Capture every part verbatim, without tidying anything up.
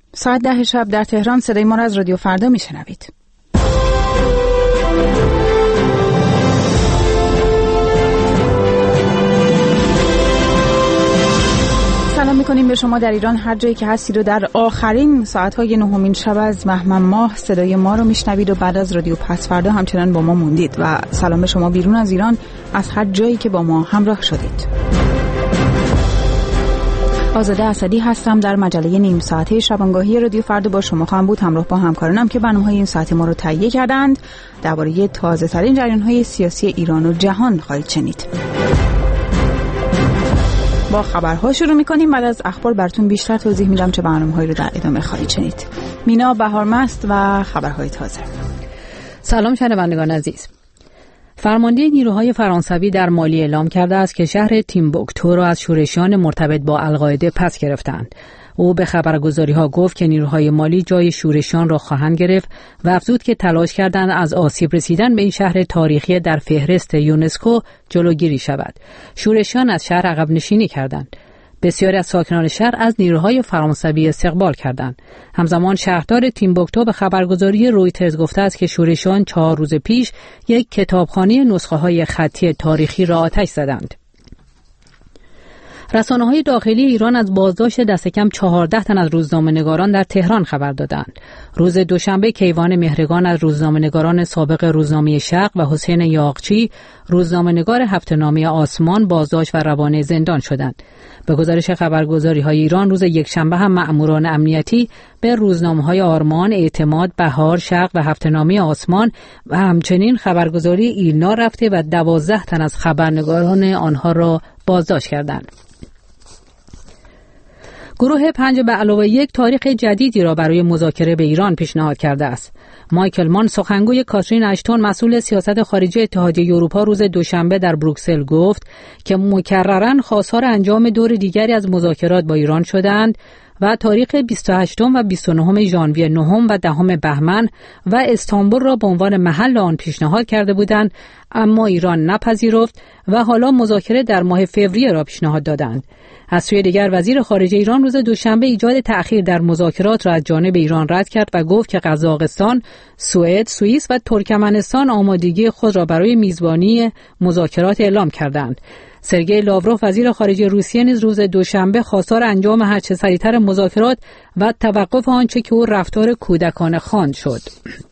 ساعت ده شب در تهران صدای ما را از رادیو فردا میشنوید. سلام میکنیم به شما در ایران هر جایی که هستید و در آخرین ساعتهای نهمین شب از بهمن ماه صدای ما رو میشنوید و بعد از رادیو پس فردا همچنان با ما موندید و سلام به شما بیرون از ایران از هر جایی که با ما همراه شدید. آزاده اسدی هستم. در مجله نیم ساعته شبانگاهی رادیو فردا با شما خواهم بود، همراه با همکارانم که برنامه‌های این ساعت ما رو تهیه کردند. درباره تازه‌ترین جریان‌های سیاسی ایران و جهان خواهید شنید. با خبرها شروع می‌کنیم. بعد از اخبار براتون بیشتر توضیح میدم چه برنامه‌هایی رو در ادامه خواهید شنید. مینا بهارمست و خبرهای تازه. سلام شنوندگان عزیز. فرمانده نیروهای فرانسوی در مالی اعلام کرده است که شهر تیمبوکتو را از شورشیان مرتبط با القاعده پس گرفتند. او به خبرگزاری‌ها گفت که نیروهای مالی جای شورشیان را خواهند گرفت و افزود که تلاش کردند از آسیب رسیدن به این شهر تاریخی در فهرست یونسکو جلوگیری شود. شورشیان از شهر عقب نشینی کردند. بسیاری از ساکنان شهر از نیروهای فرانسوی استقبال کردند. همزمان شهردار تیمبوکتو به خبرگزاری رویترز گفته است که شورشیان چهار روز پیش یک کتابخانه نسخه‌های خطی تاریخی را آتش زدند. رسانه‌های داخلی ایران از بازداشت دست کم چهارده تن از روزنامه‌نگاران در تهران خبر دادند. روز دوشنبه کیوان مهرگان از روزنامه‌نگاران سابق روزنامه شرق و حسین یاغچی روزنامه‌نگار هفته‌نامه آسمان بازداشت و روانه زندان شدند. به گزارش خبرگزاری‌های ایران روز یکشنبه هم مأموران امنیتی به روزنامه‌های آرمان، اعتماد، بهار، شرق و هفته‌نامه آسمان و همچنین خبرگزاری ایلنا رفته و دوازده تن از خبرنگاران آنها را بازداشت کردند. گروه پنج به علاوه یک تاریخ جدیدی را برای مذاکره به ایران پیشنهاد کرده است. مایکل مان سخنگوی کاترین اشتون مسئول سیاست خارجی اتحادیه اروپا روز دوشنبه در بروکسل گفت که مکرراً خواستار انجام دور دیگری از مذاکرات با ایران شدند و تاریخ بیست و هشتم و بیست و نهم ژانویه، نهم و دهم بهمن و استانبول را به عنوان محل آن پیشنهاد کرده بودند، اما ایران نپذیرفت و حالا مذاکره در ماه فوریه را پیشنهاد دادند. از سوی دیگر وزیر خارجه ایران روز دوشنبه ایجاد تأخیر در مذاکرات را از جانب ایران رد کرد و گفت که قزاقستان، سوئد، سوئیس و ترکمنستان آمادگی خود را برای میزبانی مذاکرات اعلام کردند. سرگئی لاوروف وزیر خارجه روسیه نیز روز دوشنبه خواستار انجام هرچه سریعتر مذاکرات و توقف آنچه که او رفتار کودکانه خواند شد.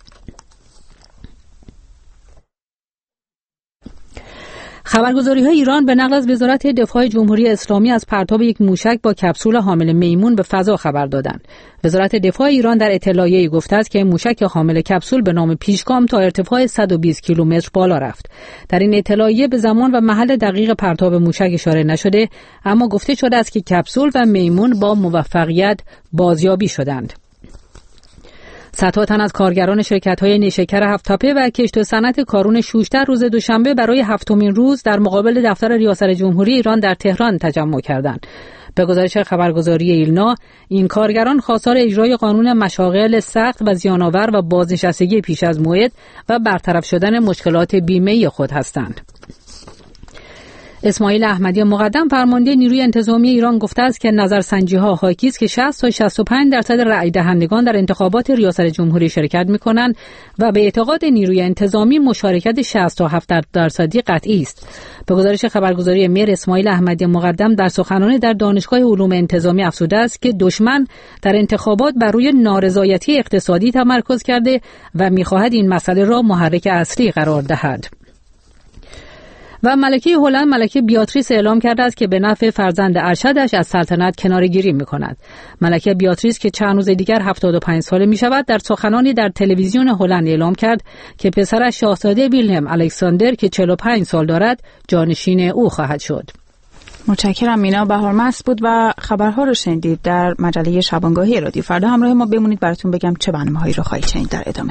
خبرگزاری‌های ایران به نقل از وزارت دفاع جمهوری اسلامی از پرتاب یک موشک با کپسول حامل میمون به فضا خبر دادند. وزارت دفاع ایران در اطلاعیه‌ای گفته است که موشک حامل کپسول به نام پیشگام تا ارتفاع صد و بیست کیلومتر بالا رفت. در این اطلاعیه به زمان و محل دقیق پرتاب موشک اشاره نشده، اما گفته شده است که کپسول و میمون با موفقیت بازیابی شدند. صدها تن از کارگران شرکت‌های نیشکر هفت‌تپه و کشت و صنعت کارون شوشتر روز دوشنبه برای هفتمین روز در مقابل دفتر ریاست جمهوری ایران در تهران تجمع کردند. به گزارش خبرگزاری ایلنا، این کارگران خواستار اجرای قانون مشاغل سخت و زیان‌آور و بازنشستگی پیش از موعد و برطرف شدن مشکلات بیمه‌ای خود هستند. اسماعیل احمدی مقدم فرمانده نیروی انتظامی ایران گفته است که نظرسنجی‌ها حاکی است که شصت تا شصت و پنج درصد رأی دهندگان در انتخابات ریاست جمهوری شرکت می‌کنند و به اعتقاد نیروی انتظامی مشارکت شصت تا هفتاد درصدی قطعی است. به گزارش خبرگزاری میر، اسماعیل احمدی مقدم در سخنرانی در دانشگاه علوم انتظامی افزوده است که دشمن در انتخابات بر روی نارضایتی اقتصادی تمرکز کرده و می‌خواهد این مسئله را محرک اصلی قرار دهد. و ملکه هلند ملکه بیاتریس اعلام کرده است که به نفع فرزند ارشدش از سلطنت کناره‌گیری می‌کند. ملکه بیاتریس که چند روز دیگر هفتاد و پنج ساله می‌شود، در سخنرانی در تلویزیون هلند اعلام کرد که پسرش شاهزاده ویلهلم الکساندر که چهل و پنج سال دارد جانشین او خواهد شد. متشکرم. مینا بهارمست بود و خبرها رو شنیدید در مجله شبانگاهی رادیو فردا. همراه ما بمونید براتون بگم چه برنامه‌هایی رو خواهید شنید در ادامه.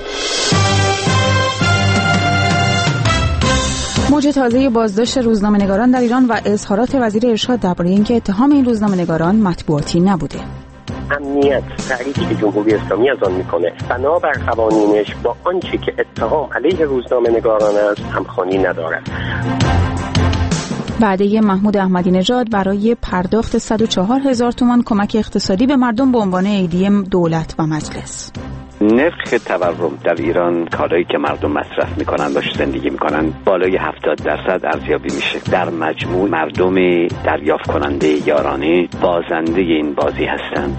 موج تازه بازداشت روزنامه‌نگاران در ایران و اظهارات وزیر ارشاد درباره اینکه اتهام این روزنامه‌نگاران مطبوعاتی نبوده. امنیت تعریفی که جمهوری اسلامی از آن میکنه بنابر قوانینش با آنچه که اتهام علیه روزنامه‌نگاران است همخوانی ندارد. وعده محمود احمدی نژاد برای پرداخت صد و چهار هزار تومان کمک اقتصادی به مردم به عنوان ایدی دولت و مجلس. نرخ تورم در ایران، کالایی که مردم مصرف میکنن باش زندگی میکنن، بالای هفتاد درصد ارزیابی میشه. در مجموع مردم دریافت کننده یارانه بازنده این بازی هستند.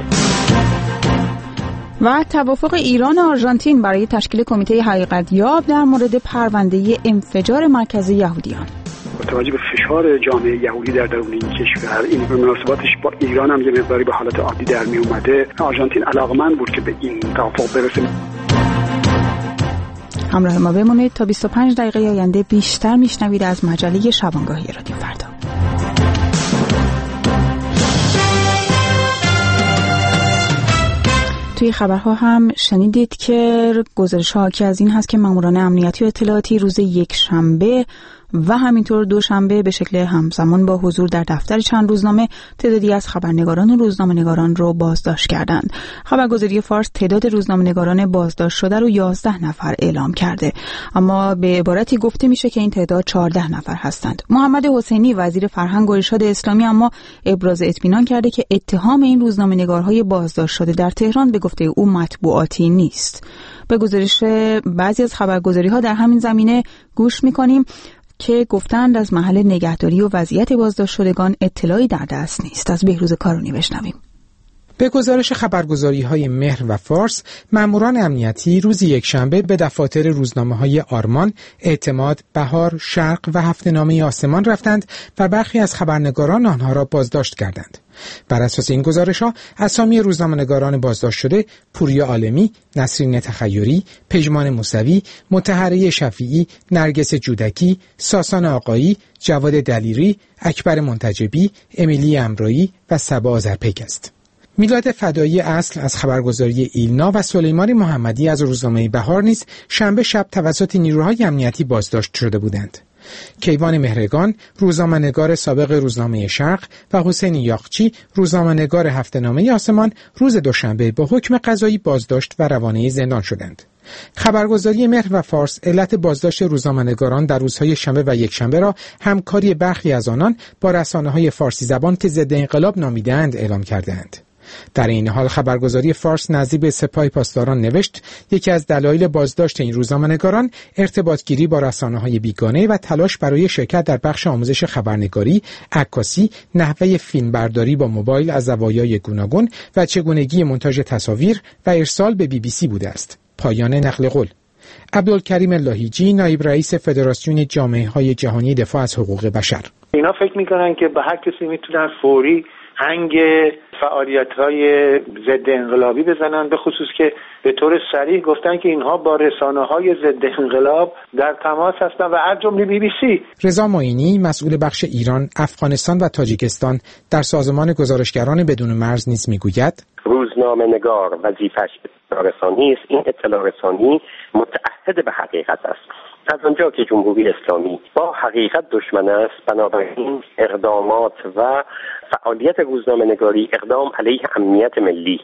و توافق ایران و آرژانتین برای تشکیل کمیته حقیقت یاب در مورد پرونده انفجار مرکز یهودیان. با توجه به فشار جامعه یهودی در درون این کشور، این به مناسباتش با ایران هم یه مقداری به حالت عادی در می اومده، آرژانتین علاقمند بود که به این توافق برسه. همراه ما بمونید تا بیست و پنج دقیقه آینده بیشتر میشنوید از مجله شبانگاهی رادیو فردا. توی خبرها هم شنیدید که گزارش‌ها حاکی از این هست که ماموران امنیتی و اطلاعاتی روز یک شنبه و همینطور دوشنبه به شکل همزمان با حضور در دفتر چند روزنامه تعدادی از خبرنگاران و روزنامه‌نگاران رو بازداشت کردند. خبرگزاری فارس تعداد روزنامه‌نگاران بازداشت شده رو یازده نفر اعلام کرده، اما به عبارتی گفته میشه که این تعداد چهارده نفر هستند. محمد حسینی وزیر فرهنگ و ارشاد اسلامی اما ابراز اطمینان کرده که اتهام این روزنامه‌نگارهای بازداشت شده در تهران به گفته او مطبوعاتی نیست. به گزارش بعضی از خبرگزاری‌ها در همین زمینه گوش می‌کنیم که گفتند از محل نگهداری و وضعیت بازداشت شدگان اطلاعی در دست نیست. از بهروز کارونی بشنویم. به گزارش خبرگزاری‌های مهر و فارس، ماموران امنیتی روز یکشنبه به دفاتر روزنامه‌های آرمان، اعتماد، بهار، شرق و هفته‌نامه آسمان رفتند و برخی از خبرنگاران آنها را بازداشت کردند. بر اساس این گزارش‌ها، اسامی روزنامه‌نگاران بازداشت شده پوریا عالمی، نسرین تخیری، پژمان موسوی، مطهره شفیعی، نرگس جودکی، ساسان آقایی، جواد دلیری، اکبر منتجبی، امیلی امرایی و صبا آذرپیک است. میلاد فدایی اصل از خبرگزاری ایلنا و سلیمان محمدی از روزنامه بهار نیز شنبه شب توسط نیروهای امنیتی بازداشت شده بودند. کیوان مهرگان، روزنامه‌نگار سابق روزنامه شرق و حسین یاغچی، روزنامه‌نگار هفته‌نامه آسمان، روز دوشنبه با حکم قضایی بازداشت و روانه زندان شدند. خبرگزاری مهر و فارس علت بازداشت روزنامه‌نگاران در روزهای شنبه و یکشنبه را همکاری برخی از آنان با رسانه‌های فارسی زبان که ضد انقلاب نامیده‌اند اعلام کردند. در این حال خبرگزاری فارس نزدیک به سپاه پاسداران نوشت یکی از دلایل بازداشت این روزنامه‌نگاران ارتباطگیری با رسانه‌های بیگانه و تلاش برای شرکت در بخش آموزش خبرنگاری، عکاسی، نحوه فیلمبرداری با موبایل از زوایای گوناگون و چگونگی مونتاژ تصاویر و ارسال به بی بی سی بوده است. پایان نقل قول. عبدالکریم لاهیجی، نایب رئیس فدراسیون جامعه‌های جهانی دفاع از حقوق بشر: اینا فکر می‌کنن که به هر کسی میتونن فوری هنگ فعالیت‌های ضد انقلابی بزنن، به خصوص که به طور صریح گفتن که اینها با رسانه‌های ضد انقلاب در تماس هستن و از جمله بی بی سی. رضا معینی، مسئول بخش ایران، افغانستان و تاجیکستان در سازمان گزارشگران بدون مرز نیز میگوید روزنامه‌نگار وظیفه‌اش اطلاع رسانی است. این اطلاع رسانی متعهد به حقیقت است. از آنجا که جمهوری اسلامی با حقیقت دشمن است، بنابراین اقدامات و فعالیت روزنامه‌نگاری اقدام علیه امنیت ملی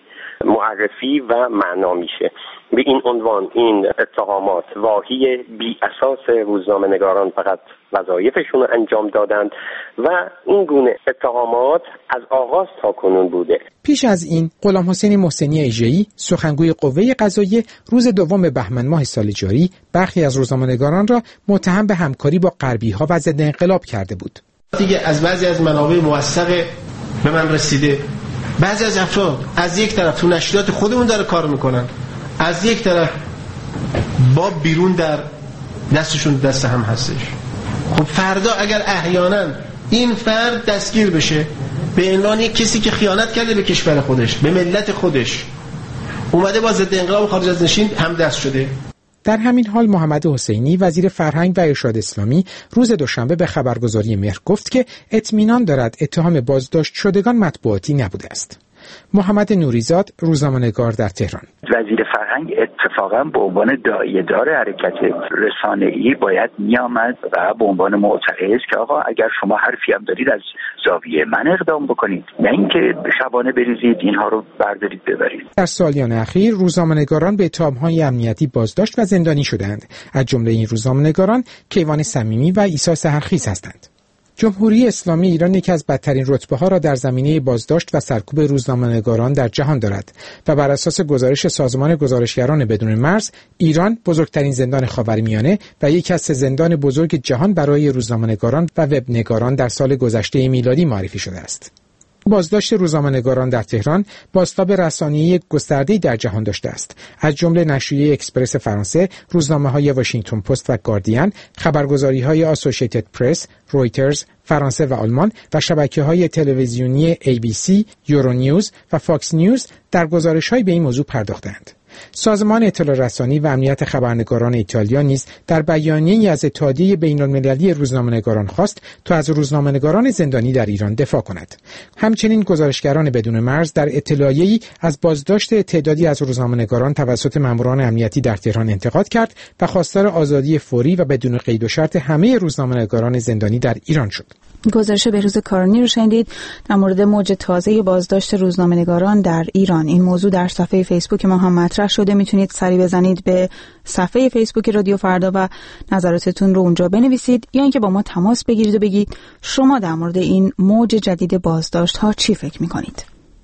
معرفی و معنا میشه. به این عنوان این اتهامات واهی بی اساس روزنامه‌نگاران فقط وظایفشون رو انجام دادند و این گونه اتهامات از آغاز تا کنون بوده. پیش از این غلام حسین محسنی ایژه‌ای، سخنگوی قوه قضاییه، روز دوم بهمن ماه سال جاری برخی از روزنامه‌نگاران را متهم به همکاری با غربی‌ها و ضد انقلاب کرده بود. دیگه از بعضی از منابع موثق به من رسیده بعضی از افراد از یک طرف تو نشریات خودمون داره کار میکنن، از یک طرف با بیرون در دستشون دست هم هستش. خب فردا اگر احیانا این فرد دستگیر بشه به عنوان یک کسی که خیانت کرده به کشور خودش، به ملت خودش، اومده با ضد انقلاب خارج از نشین هم دست شده. در همین حال محمد حسینی، وزیر فرهنگ و ارشاد اسلامی، روز دوشنبه به خبرگزاری مهر گفت که اطمینان دارد اتهام بازداشت شدگان مطبوعاتی نبوده است. محمد نوریزاد، روزنامه‌نگار در تهران: وزیر فرهنگ اتفاقا به عنوان داعیه‌دار حرکت رسانه‌ای باید میامد و به عنوان معترض که آقا اگر شما حرفی هم دارید از زاویه من اقدام بکنید، نه اینکه شبانه بریزید اینها رو بردارید ببرید. در سالیان اخیر روزنامه‌نگاران به اتهام‌های امنیتی بازداشت و زندانی شدند. از جمله این روزنامه‌نگاران کیوان صمیمی و عیسی سحرخیز هستند. جمهوری اسلامی ایران یکی از بدترین رتبه‌ها را در زمینه بازداشت و سرکوب روزنامه‌نگاران در جهان دارد و بر اساس گزارش سازمان گزارشگران بدون مرز، ایران بزرگترین زندان خاورمیانه و یکی از سه زندان بزرگ جهان برای روزنامه‌نگاران و وب‌نگاران در سال گذشته میلادی معرفی شده است. بازداشت روزنامه‌نگاران در تهران بازتاب رسانه‌ای گسترده‌ای در جهان داشته است، از جمله نشریه اکسپرس فرانسه، روزنامه‌های واشنگتن پست و گاردین، خبرگزاری‌های آسوشیتد پرس، رویترز، فرانسه و آلمان و شبکه‌های تلویزیونی ای بی سی، یورونیوز و فاکس نیوز در گزارش‌هایی به این موضوع پرداختند. سازمان اطلاع رسانی و امنیت خبرنگاران ایتالیا نیز در بیانیه‌ای از اتحادیه بین‌المللی روزنامه‌نگاران خواست تا از روزنامه‌نگاران زندانی در ایران دفاع کند. همچنین گزارشگران بدون مرز در اطلاعیه‌ای از بازداشت تعدادی از روزنامه‌نگاران توسط ماموران امنیتی در تهران انتقاد کرد و خواستار آزادی فوری و بدون قید و شرط همه روزنامه‌نگاران زندانی در ایران شد. گزارش بهروز کارانی رو شنیدید در مورد موج تازه بازداشت روزنامه‌نگاران در ایران. این موضوع در صفحه فیسبوک ما هم مطرح شده. میتونید سری بزنید به صفحه فیسبوک رادیو فردا و نظراتتون رو اونجا بنویسید یا اینکه با ما تماس بگیرید و بگید شما در مورد این موج جدید بازداشت ها چی فکر میکنید.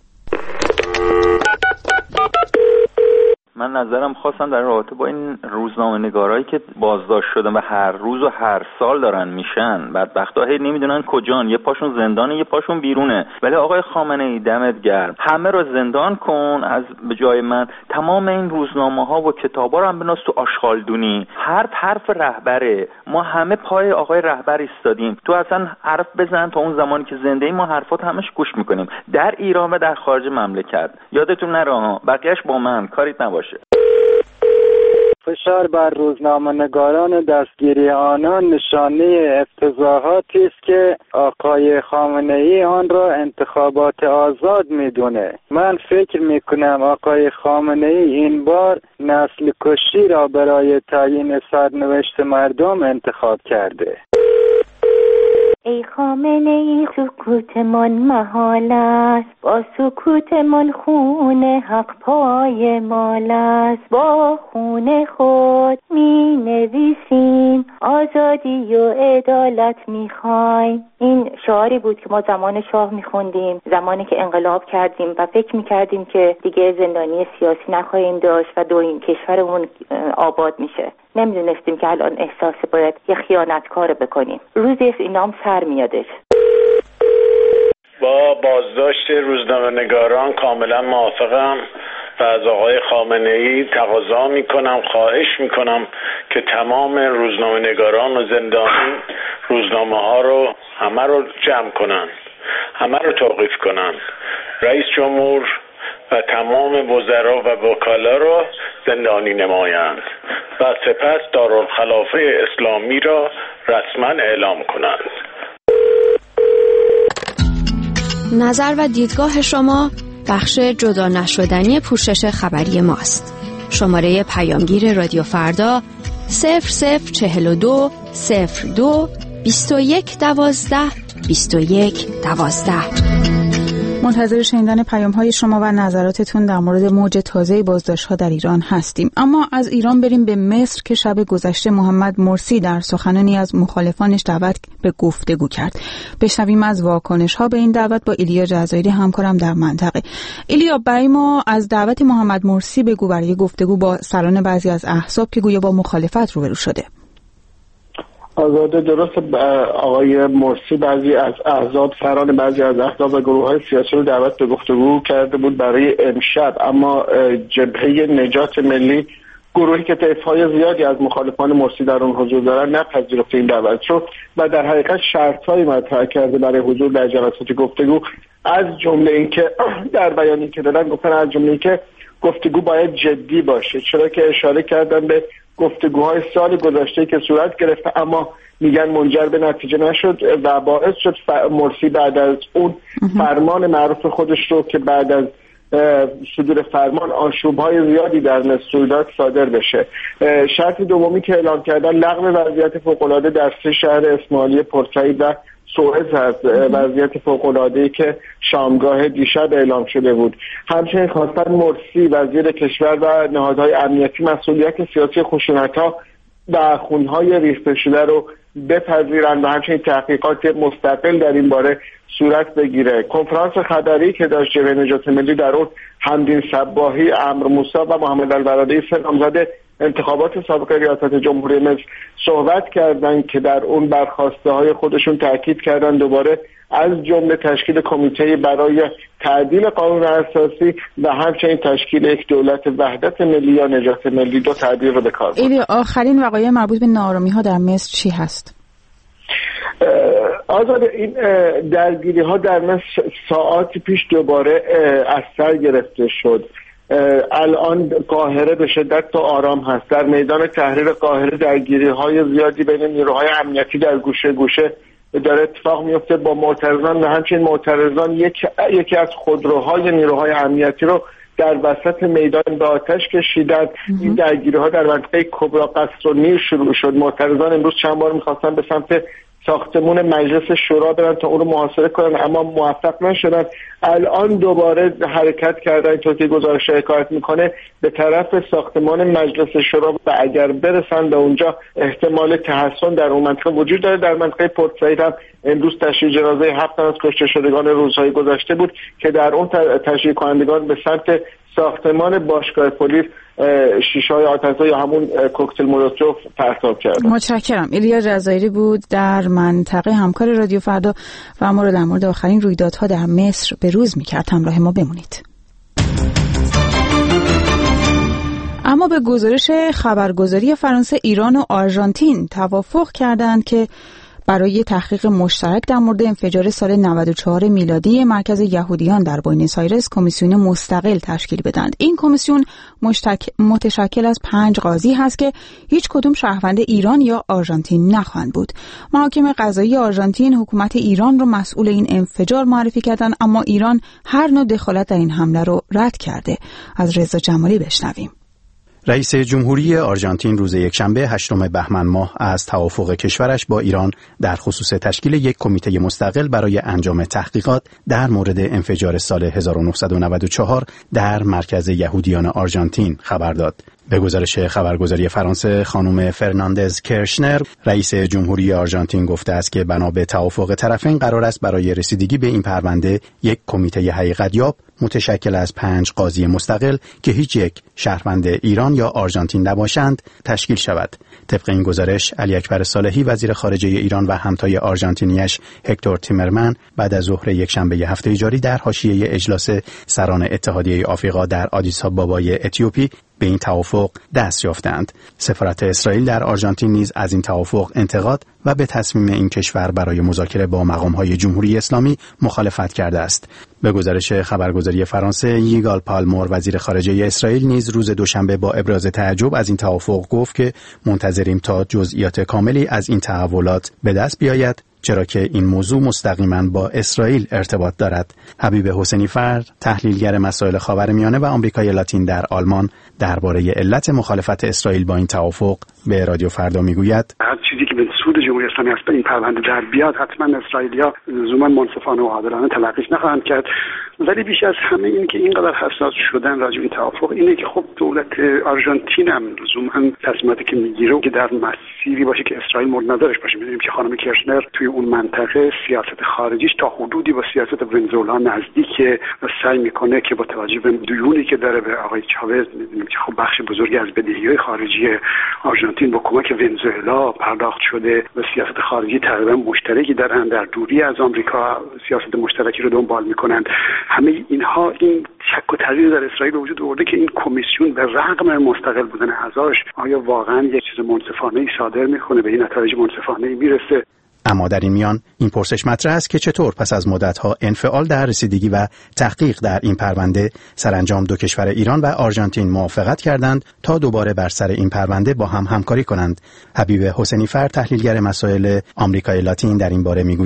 من نظرم خواستم در رابطه با این روزنامه‌نگارایی که بازداشت شدن و هر روز و هر سال دارن میشن، بدبختا هی نمیدونن کجان، یه پاشون زندانه یه پاشون بیرونه. ولی آقای خامنه‌ای دمت گرم، همه رو زندان کن از به جای من، تمام این روزنامه‌ها و کتابا رو هم بناس تو آشغالدونی. هر حرف رهبره، ما همه پای آقای رهبر ایستادیم، تو اصلا حرف بزن تا اون زمانی که زنده ایم ما حرفات همش گوش میکنیم در ایران و در خارج مملکت. یادتون نره ها، بقیه‌اش با من کاریت نباشه. فشار بر روزنامه‌نگاران دستگیری آنان نشانه افتضاحاتی است که آقای خامنه‌ای آن را انتخابات آزاد می‌دونه. من فکر می‌کنم آقای خامنه‌ای این بار نسل کشی را برای تعیین سرنوشت مردم انتخاب کرده. ای خامنه‌ای سکوتمان محال است، با سکوتمان خون حق پای مال است. با خون خود می نویسیم آزادی و عدالت می خوایم. این شعاری بود که ما زمان شاه می خوندیم، زمانی که انقلاب کردیم و فکر می کردیم که دیگه زندانی سیاسی نخواهیم داشت و دو این کشورمون آباد میشه. نمیدونستیم که الان احساس باید یه خیانتکار بکنیم. روزی اینام سر میادش. با بازداشت روزنامه‌نگاران کاملا موافقم و از آقای خامنه‌ای تقاضا میکنم، خواهش میکنم که تمام روزنامه‌نگاران و زندانی روزنامه ها رو همه رو جمع کنن، همه رو توقیف کنن. رئیس جمهور و تمام وزرا و وکلا را زندانی نمایند و سپس دارالخلافه اسلامی را رسما اعلام کنند. نظر و دیدگاه شما بخش جدا نشدنی پوشش خبری ماست. شماره پیامگیر رادیو فردا صفر صفر چهل و دو صفر دو بیست و یک دوازده بیست و یک دوازده. منتظر شنیدن پیام‌های شما و نظراتتون در مورد موج تازه بازداشت‌ها در ایران هستیم. اما از ایران بریم به مصر که شب گذشته محمد مرسی در سخنانی از مخالفانش دعوت به گفتگو کرد. بشنویم از واکنش‌ها به این دعوت با ایلیا جزایری همکارم در منطقه. ایلیا، برای ما از دعوت محمد مرسی بگو برای گفتگو با سران بعضی از احزاب که گویا با مخالفت روبرو شده. آزاده، درست آقای مرسی بعضی از احزاب سران بعضی از احزاب و گروه‌های سیاسی رو دعوت به گفتگو کرده بود برای امشب، اما جبهه نجات ملی، گروهی که طیف‌های زیادی از مخالفان مرسی در اون حضور دارن، نپذیرفت این دعوت رو و در حقیقت شرط‌هایی مطرح کرده برای حضور در جلسات گفتگو، از جمله اینکه در بیانی که دادن گفتن از جمله اینکه گفتگو باید جدی باشه، چرا که اشاره کردن به گفتگوهای سال گذشته که صورت گرفته اما میگن منجر به نتیجه نشد و باعث شد مرسی بعد از اون فرمان معروف خودش رو که بعد از صدور فرمان آشوب‌های زیادی در مصر صادر بشه. شرط دومی که اعلام کردن لغو وضعیت فوق‌العاده در سه شهر اسماعیلی، پورسعید و سوئز هست، وضعیت فوق‌العاده‌ای که شامگاه دیشب اعلام شده بود. همچنین خواستن مرسی وزیر کشور و نهادهای امنیتی مسئولیت سیاسی خشونت‌ها و خونهای ریخته شده رو بپذیرند و همچنین تحقیقات مستقل در این باره صورت بگیره. کنفرانس خبری که داشت جبهه نجات ملی در اون حمدین صباحی، عمرو موسی و محمد البرادعی سه نامزد انتخابات سابق ریاست جمهوری مصر صحبت کردند که در اون بر خواسته های خودشون تاکید کردن دوباره از جمله تشکیل کمیته برای تعدیل قانون اساسی و همچنین تشکیل یک دولت وحدت ملی یا نجات ملی دو تعبیر رو به کار برد. آخرین وقایع مربوط به ناآرامی ها در مصر چی هست؟ آزاد، این درگیری ها در مصر ساعاتی پیش دوباره از سر گرفته شد. الان قاهره به شدت تو آرام هست. در میدان تحریر قاهره درگیری های زیادی بین نیروهای امنیتی در گوشه گوشه داره اتفاق میفته با معترضان و همچنین معترضان یک یکی از خودروهای نیروهای امنیتی رو در وسط میدان به آتش کشیدند. این درگیری ها در منطقه کبرا قصر و نیر شروع شد. معترضان امروز چند بار میخواستن به سمت ساختمون مجلس شورا برن تا اون رو محاصره کنن اما موفق نشدن. الان دوباره حرکت کردن، اینطور که گزارش حکایت میکنه، به طرف ساختمان مجلس شورا و اگر برسن به اونجا احتمال تحسن در اون منطقه وجود داره. در منطقه پورت سعید هم امروز تشییع جنازه هفت از کشته شدگان روزهای گذشته بود که در اون تشییع کنندگان به سمت ساختمان باشگاه پلیس شیشه‌های آتش‌زا یا همون کوکتل مولوتوف پرتاب کردن. متشکرم. ایلیا جزایری بود در منطقه همکار رادیو فردا و ما رو در مورد آخرین رویدادها در مصر به روز می‌کرد. همراه ما بمونید. اما به گزارش خبرگزاری فرانسه، ایران و آرژانتین توافق کردند که برای تحقیق مشترک در مورد انفجار سال نود و چهار میلادی مرکز یهودیان در بوئنوس آیرس کمیسیون مستقل تشکیل بدهند. این کمیسیون مشتک... متشکل از پنج قاضی هست که هیچ کدوم شهروند ایران یا آرژانتین نخواهند بود. محاکم قضایی آرژانتین حکومت ایران رو مسئول این انفجار معرفی کردند، اما ایران هر نوع دخالت در این حمله رو رد کرده. از رضا جمالی بشنویم. رئیس جمهوری آرژانتین روز یکشنبه هشتم بهمن ماه از توافق کشورش با ایران در خصوص تشکیل یک کمیته مستقل برای انجام تحقیقات در مورد انفجار سال هزار و نهصد و نود و چهار در مرکز یهودیان آرژانتین خبر داد. به گزارش خبرگزاری فرانسه، خانم فرناندز کرشنر، رئیس جمهوری آرژانتین گفته است که بنا به توافق طرفین قرار است برای رسیدگی به این پرونده یک کمیته حقیقت‌یاب متشکل از پنج قاضی مستقل که هیچ یک شهروند ایران یا آرژانتین نباشند تشکیل شود. طبق این گزارش، علی اکبر صالحی وزیر خارجه ایران و همتای آرژانتینیش هکتور تیمرمن بعد از ظهر یکشنبه هفته جاری در حاشیه اجلاس سران اتحادیه آفریقا در آدیس آبابای اتیوپی به این توافق دست یافتند. سفارت اسرائیل در آرژانتین نیز از این توافق انتقاد و به تصمیم این کشور برای مذاکره با مقام‌های جمهوری اسلامی مخالفت کرده است. به گزارش خبرگزاری فرانسه، ییگال پالمور وزیر خارجه اسرائیل نیز روز دوشنبه با ابراز تعجب از این توافق گفت که منتظریم تا جزئیات کاملی از این تحولات به دست بیاید، چرا که این موضوع مستقیما با اسرائیل ارتباط دارد. حبیب حسینی فرد، تحلیلگر مسائل خاورمیانه و آمریکای لاتین در آلمان، درباره علت مخالفت اسرائیل با این توافق به رادیو فردا میگوید: هر چیزی که به سود جمهوری اسلامی است به این پرونده در بیاد، حتما اسرائیلیا لزوما منصفانه و عادلانه تلقیش نخواهند کرد. ولی بیش از همه این که اینقدر حساس شدن راجع به این توافق اینه که خب دولت آرژانتین هم لزوما تصمیماتی که میگیره که در مسیری باشه که اسرائیل مورد نظرش باشه. می‌دونیم که خانم کرشنر توی اون منطقه سیاست خارجیش تا حدودی با سیاست ونزوئلا نزدیکه و سعی میکنه که با توجه به دیونی که داره به آقای چاوز، می‌دونیم که خب بخش بزرگی از بدهی‌های خارجی آرژانتین با کمک ونزوئلا پرداخت شده و سیاست خارجی تقریبا مشترکی دارن، در دوری از آمریکا سیاست مشترکی رو دنبال میکنن. همه اینها این شک و تردید در اسرائیل وجود آورده که این کمیسیون به رغم مستقل بودن اعضاش آیا واقعا یک چیز منصفانه‌ای صادر میکنه، به این نتایج منصفانه‌ای میرسه. اما در این میان این پرسش مطرح است که چطور پس از مدت‌ها انفعال در رسیدگی و تحقیق در این پرونده سرانجام دو کشور ایران و آرژانتین موافقت کردند تا دوباره بر سر این پرونده با هم همکاری کنند. حبیب حسینی فر، تحلیلگر مسائل آمریکای لاتین، در این باره میگوید: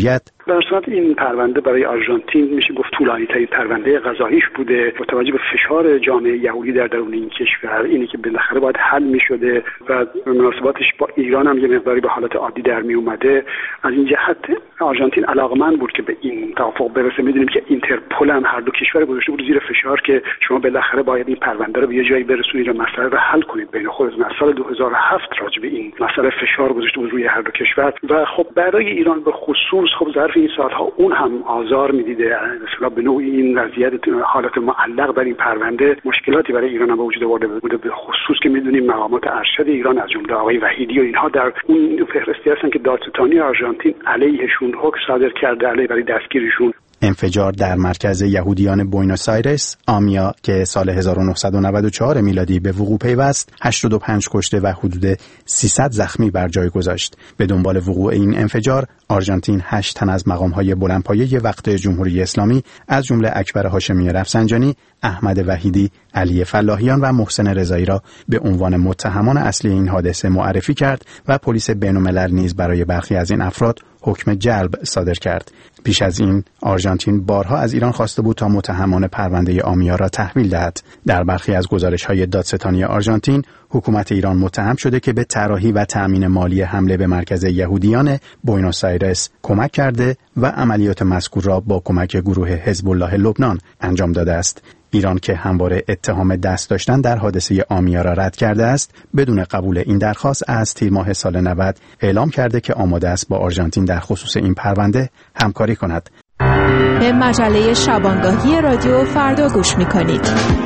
در صورت این پرونده برای آرژانتین میشه گفت طولانی ترین پرونده قضاییش بوده. با توجه به فشار جامعه یهودی در درون این کشور، اینی که بالاخره باید حل میشده و مناسباتش با ایران هم یه مقداری به حالت عادی در می اومده، از این جهت آرژانتین علاقمند بود که به این توافق برسه. میدونیم که اینترپل هم هر دو کشور گذاشته بود زیر فشار که شما بالاخره باید این پرونده رو به یه جایی برسونید و مسئله رو حل کنید بین خودتون. از سال دو هزار و هفت راجع به این مسئله فشار گذاشته بود روی هر دو کشور و خب برای ایران به خصوص خب ظرف این سالها اون هم آزار میدیده. مثلا به نوعی این وضعیت حالت معلق بر این پرونده مشکلاتی برای ایران هم به وجود آورده بوده، به خصوص که میدونیم مقامات ارشد ایران از جمله آقای وحیدی و اینها در اون فهرستی هستن که دادستانی آرژانتین علیهشون حکم صادر کرده علیه برای دستگیریشون. انفجار در مرکز یهودیان بوینوس آیرس آمیا که سال هزار و نهصد و نود و چهار میلادی به وقوع پیوست هشتاد و پنج کشته و حدود سیصد زخمی بر جای گذاشت. به دنبال وقوع این انفجار آرژانتین هشت تن از مقام‌های بلندپایه وقت جمهوری اسلامی از جمله اکبر هاشمی رفسنجانی، احمد وحیدی، علی فلاحیان و محسن رضایی را به عنوان متهمان اصلی این حادثه معرفی کرد و پلیس بین‌الملل نیز برای برخی از این افراد حکم جلب صادر کرد. پیش از این آرژانتین بارها از ایران خواسته بود تا متهمان پرونده آمیا را تحویل دهد. در برخی از گزارش‌های دادستانی آرژانتین حکومت ایران متهم شده که به طراحی و تأمین مالی حمله به مرکز یهودیان بوینوس آیرس کمک کرده و عملیات مذکور را با کمک گروه حزب الله لبنان انجام داده است. ایران که همواره اتهام دست داشتن در حادثه آمیا را رد کرده است، بدون قبول این درخواست از تیر ماه سال نود اعلام کرده که آماده است با آرژانتین در خصوص این پرونده همکاری کند. به مجله شبانگاهی رادیو فردا گوش می‌کنید.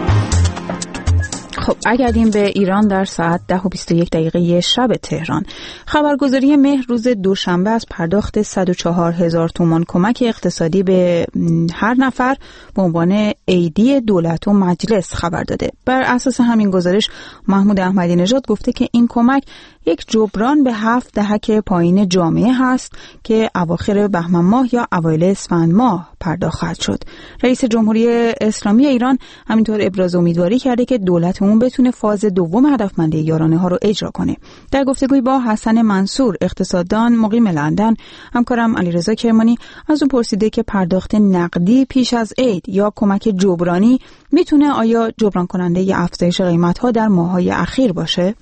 خب برگردیم به ایران در ساعت ده و بیست و یک دقیقه شب تهران. خبرگزاری مهر روز دوشنبه از پرداخت صد و چهار هزار تومان کمک اقتصادی به هر نفر به عنوان عیدی دولت و مجلس خبر داده. بر اساس همین گزارش محمود احمدی نژاد گفته که این کمک یک جبران به هفت دهک پایین جامعه هست که اواخر بهمن ماه یا اوایل اسفند ماه پرداخت خواهد شد. رئیس جمهوری اسلامی ایران همینطور ابراز امیدواری کرده که دولتمون بتونه فاز دوم هدفمندی یارانه ها رو اجرا کنه. در گفتگوی با حسن منصور اقتصاددان مقیم لندن، همکارم علیرضا کرمانی از اون پرسیده که پرداخت نقدی پیش از عید یا کمک جبرانی میتونه آیا جبران کننده ی افزایش قیمت ها در ماه‌های اخیر باشه؟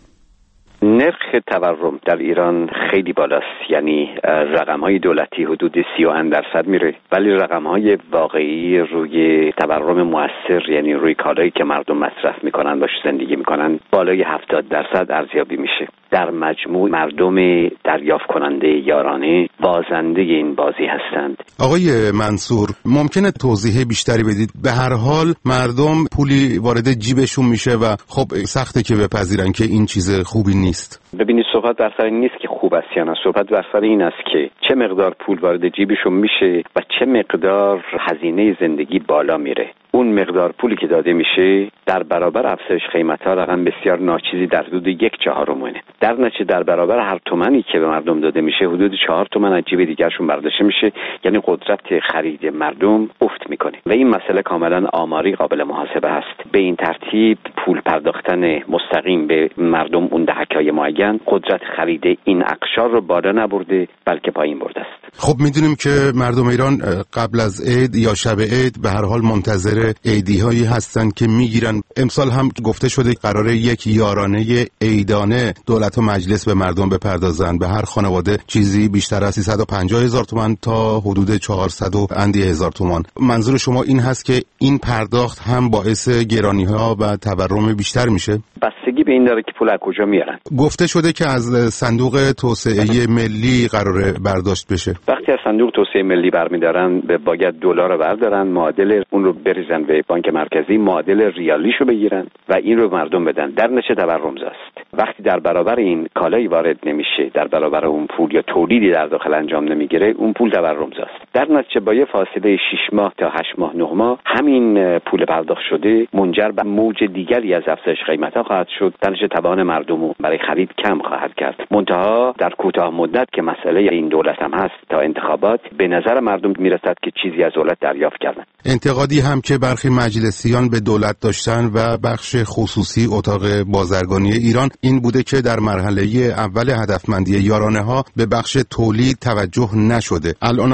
نرخ تورم در ایران خیلی بالاست، یعنی رقم‌های دولتی حدود سی و اند درصد میره، ولی رقم‌های واقعی روی تورم مؤثر، یعنی روی کالایی که مردم مصرف میکنن باش زندگی میکنن، بالای هفتاد درصد ارزیابی میشه. در مجموع مردم دریافت کننده یارانه بازنده این بازی هستند. آقای منصور، ممکنه توضیح بیشتری بدید؟ به هر حال مردم پولی وارد جیبشون میشه و خب سخته که بپذیرن که این چیز خوبی نیست. ببینید، صحبت بر سر این نیست که خوب است یا نه، صحبت بر سر این است که چه مقدار پول وارد جیبشون میشه و چه مقدار هزینه زندگی بالا میره. اون مقدار پولی که داده میشه در برابر افزایش قیمت‌ها رقم بسیار ناچیزی در حدود یک چهارمونه. در نتیجه در برابر هر تومانی که به مردم داده میشه حدود چهار تومن از جیب دیگرشون برداشته میشه، یعنی قدرت خرید مردم افت میکنه و این مسئله کاملا آماری قابل محاسبه است. به این ترتیب پول پرداختن مستقیم به مردم اون دهک‌های معین قدرت خرید این اقشار رو بالا نبرده بلکه پایین برده است. خب میدونیم که مردم ایران قبل از عید یا شب عید به هر حال منتظر عیدی هایی هستن که میگیرن. امسال هم گفته شده قراره یک یارانه عیدانه دولت و مجلس به مردم بپردازن، به هر خانواده چیزی بیشتر از سیصد و پنجاه هزار تومان تا حدود چهارصد و اندی هزار تومان. منظور شما این هست که این پرداخت هم باعث گرانی ها و تورم بیشتر میشه؟ بستگی به این داره که پول از کجا میارن. گفته شده که از صندوق توسعه ملی قراره برداشت بشه. وقتی از صندوق توسعه ملی برمیدارن به باید دلار رو بردارن، معادل اون رو بریزن به بانک مرکزی، معادل ریالیشو بگیرن و این رو مردم بدن. در نتیجه تورم است. وقتی در برابر این کالایی وارد نمیشه، در برابر اون پول یا تولیدی در داخل انجام نمیگیره، اون پول تورم است. در نتیجه با یه فاصله شش ماه تا هشت ماه نه ماه همین پول پرداخت شده منجر به موج دیگری از افزایش قیمت‌ها خواهد شد. در نتیجه توان مردم رو برای خرید کم خواهد کرد. منتها در کوتاه مدت که مسئله این دولت هم هست تا انتخابات، به نظر مردم میرسد که چیزی از دولت دریافت کردن. انتقادی هم که برخی مجلسیان به دولت داشتن و بخش خصوصی اتاق بازرگانی ایران این بوده که در مرحله اول هدفمندی یارانه ها به بخش تولید توجه نشده. الان آقای احمد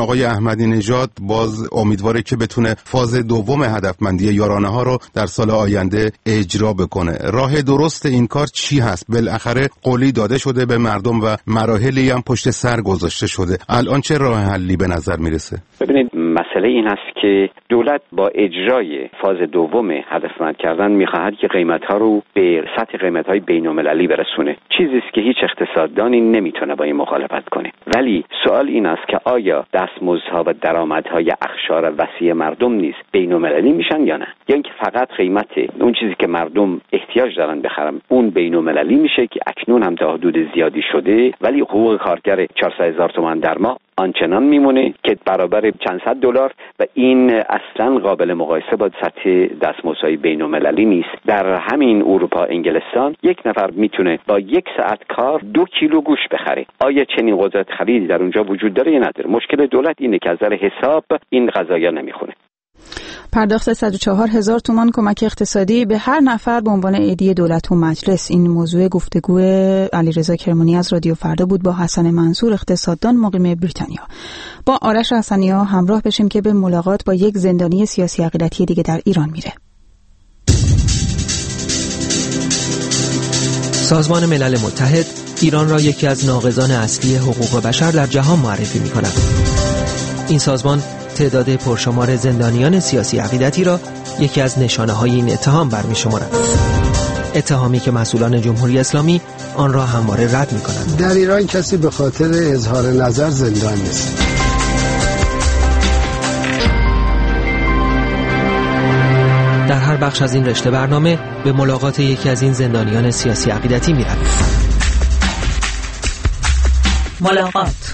احمدی نژاد باز امیدواره که بتونه فاز دوم هدفمندی یارانه ها رو در سال آینده اجرا بکنه. راه درست این کار چی هست؟ بالاخره قولی داده شده به مردم و مراحلی هم پشت سر گذاشته شده. الان چه راه حلی به نظر میرسه؟ ببینید مسئله این است که دولت با اجرای فاز دوم هدفمند کردن میخواهد که قیمت‌ها رو به سطح قیمت‌های بین‌المللی برسونه. چیزی است که هیچ اقتصاددانی نمیتونه با این مخالفت کنه. ولی سوال این است که آیا دستمزدها و درآمدهای اقشار وسیع مردم نیز بین‌المللی میشن یا نه؟ یا اینکه فقط قیمت اون چیزی که مردم احتیاج دارن بخرن اون بین‌المللی میشه که اکنون هم تا حدود زیادی شده، ولی حقوق کارگر چهارصد هزار تومان در ماه آنچنان میمونه که برابر چند صد دلار و این اصلا قابل مقایسه با سطح دستمزدهای بین‌المللی نیست. در همین اروپا انگلستان یک نفر میتونه با یک ساعت کار دو کیلو گوشت بخره. آیا چنین قدرت خریدی در اونجا وجود داره یا نداره؟ مشکل دولت اینه که از نظر حساب این قضایا نمیخونه. پرداخت صد و چهار هزار تومان کمک اقتصادی به هر نفر به عنوان عیدی دولت و مجلس. این موضوع گفتگو علیرضا کرمانی از رادیو فردا بود با حسن منصور، اقتصاددان مقیم بریتانیا. با آرش حسنی‌ها همراه بشیم که به ملاقات با یک زندانی سیاسی عقیدتی دیگه در ایران میره. سازمان ملل متحد ایران را یکی از ناقضان اصلی حقوق بشر در جهان معرفی می‌کند. این سازمان تعداد پرشمار زندانیان سیاسی عقیدتی را یکی از نشانه‌های این اتهام برمی‌شمارد. اتهامی که مسئولان جمهوری اسلامی آن را همواره رد می‌کنند. در ایران کسی به خاطر اظهار نظر زندان نیست. در هر بخش از این رشته برنامه به ملاقات یکی از این زندانیان سیاسی عقیدتی می‌رویم. ملاقات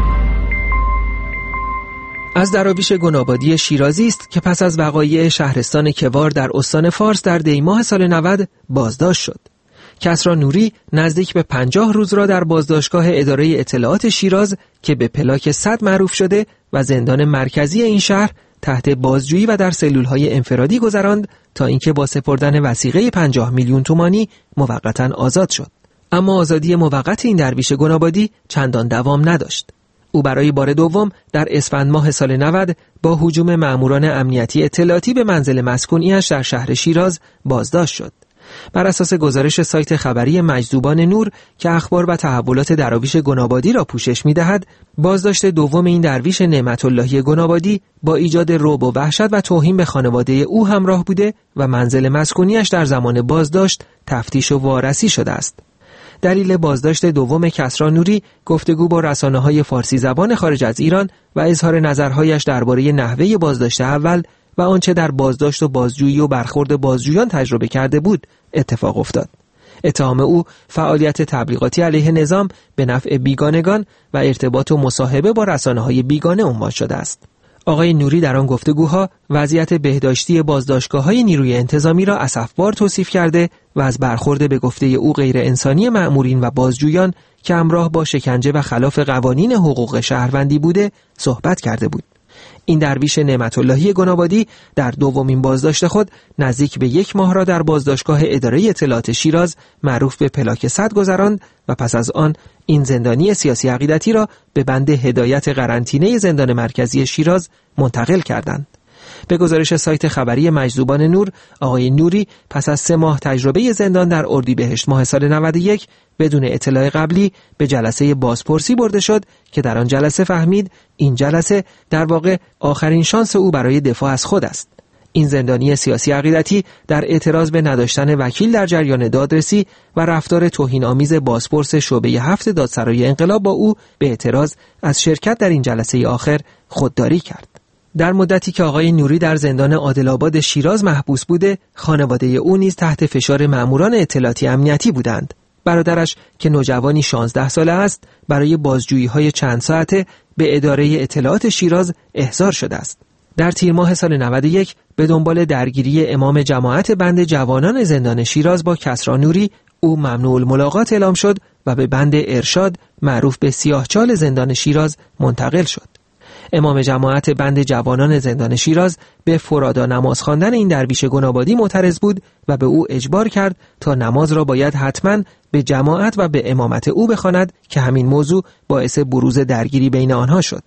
از دراویش گنابادی شیرازی است که پس از وقایع شهرستان کوار در استان فارس در دیماه سال نود بازداشت شد. کسری نوری نزدیک به پنجاه روز را در بازداشتگاه اداره اطلاعات شیراز که به پلاک صد معروف شده و زندان مرکزی این شهر تحت بازجویی و در سلولهای انفرادی گذراند تا اینکه با سپردن وثیقه پنجاه میلیون تومانی موقتا آزاد شد. اما آزادی موقت این درویش گنابادی چندان دوام نداشت. او برای بار دوم در اسفند ماه سال نود با هجوم ماموران امنیتی اطلاعاتی به منزل مسکونی‌اش در شهر شیراز بازداشت شد. بر اساس گزارش سایت خبری مجذوبان نور که اخبار و تحولات دراویش گنابادی را پوشش می‌دهد، بازداشت دوم این درویش نعمت اللهی گنابادی با ایجاد رعب و وحشت و توهین به خانواده او همراه بوده و منزل مسکونی‌اش در زمان بازداشت تفتیش و وارسی شده است. دلیل بازداشت دوم کسری نوری گفتگو با رسانه‌های فارسی زبان خارج از ایران و اظهار نظرهایش درباره نحوه بازداشت اول و آنچه در بازداشت و بازجویی و برخورد بازجویان تجربه کرده بود اتفاق افتاد. اتهام او فعالیت تبلیغاتی علیه نظام به نفع بیگانگان و ارتباط و مصاحبه با رسانه‌های بیگانه عنوان شده است. آقای نوری در آن گفتگوها وضعیت بهداشتی بازداشتگاه‌های نیروی انتظامی را اسفبار توصیف کرده و از برخورد به گفته او غیر انسانی مأمورین و بازجویان که همراه با شکنجه و خلاف قوانین حقوق شهروندی بوده صحبت کرده بود. این درویش نعمت اللهی گنابادی در دومین بازداشت خود نزدیک به یک ماه را در بازداشتگاه اداره اطلاعات شیراز معروف به پلاک صد گذراند و پس از آن این زندانی سیاسی عقیدتی را به بند هدایت قرنطینه زندان مرکزی شیراز منتقل کردند. به گزارش سایت خبری مجذوبان نور، آقای نوری پس از سه ماه تجربه زندان در اردیبهشت ماه سال نود و یک بدون اطلاع قبلی به جلسه بازپرسی برده شد که در آن جلسه فهمید این جلسه در واقع آخرین شانس او برای دفاع از خود است. این زندانی سیاسی عقیدتی در اعتراض به نداشتن وکیل در جریان دادرسی و رفتار توهین‌آمیز بازپرس شعبه هفت دادسرای انقلاب با او به اعتراض از شرکت در این جلسه آخر خودداری کرد. در مدتی که آقای نوری در زندان عادل‌آباد شیراز محبوس بوده، خانواده او نیز تحت فشار ماموران اطلاعاتی امنیتی بودند. برادرش که نوجوانی شانزده ساله است، برای بازجویی‌های چند ساعته به اداره اطلاعات شیراز احضار شده است. در تیر ماه سال نود و یک به دنبال درگیری امام جماعت بند جوانان زندان شیراز با کسری نوری، او ممنوع الملاقات اعلام شد و به بند ارشاد معروف به سیاهچال زندان شیراز منتقل شد. امام جماعت بند جوانان زندان شیراز به فرادا نماز خواندن این درویش گنابادی معترض بود و به او اجبار کرد تا نماز را باید حتماً به جماعت و به امامت او بخواند که همین موضوع باعث بروز درگیری بین آنها شد.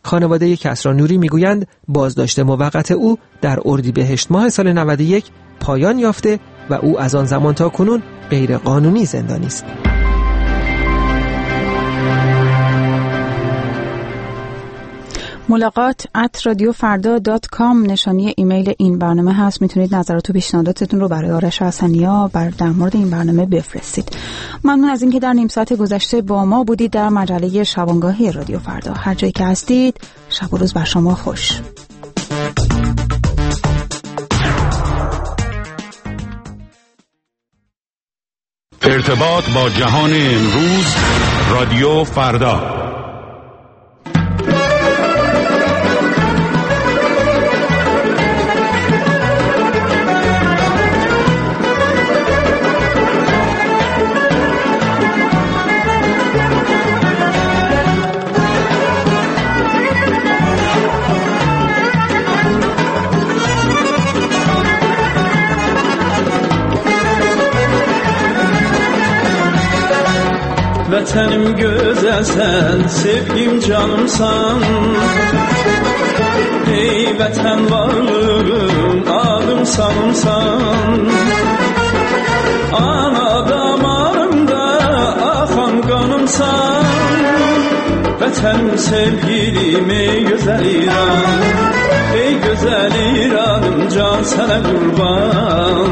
خانواده کسری نوری میگویند بازداشت موقت او در اردیبهشت ماه سال نود و یک پایان یافته و او از آن زمان تا کنون غیر قانونی زندانی است. ملاقات ات رادیو فردا دات کام نشانی ایمیل این برنامه هست. میتونید نظرات و پیشنهاداتتون رو برای آرش حسنیا بر در مورد این برنامه بفرستید. ممنون از اینکه در نیم ساعت گذشته با ما بودید در مجله شبانگاهی رادیو فردا. هر جایی که هستید شب و روز بر شما خوش. ارتباط با جهان امروز، رادیو فردا. Vətənim gözəlsən, sevgim canımsan. Ey vətən varlığım, adım sanımsan. Ana damarımda axan qanımsan. Vətənim sevgilim, ey gözəl İran. Ey gözəl İranım, can sənə qurban.